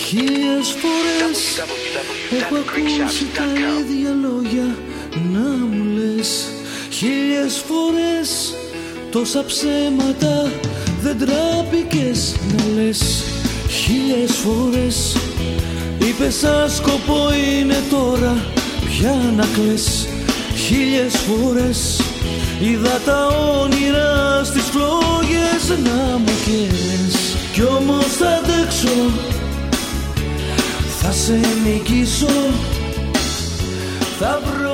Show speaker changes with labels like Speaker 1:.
Speaker 1: Χίλιες φορές έχω ακούσει τα ίδια λόγια να μου λες. Χίλιες φορές τόσα ψέματα δεν τράπηκες να λες. Χίλιες φορές είπες σαν σκοπό είναι τώρα πια να κλαις. Χίλιες φορές είδα τα όνειρα στις φλόγες να μου καίες. Κι όμως θα αντέξω, θα σε νικήσω, θα βρω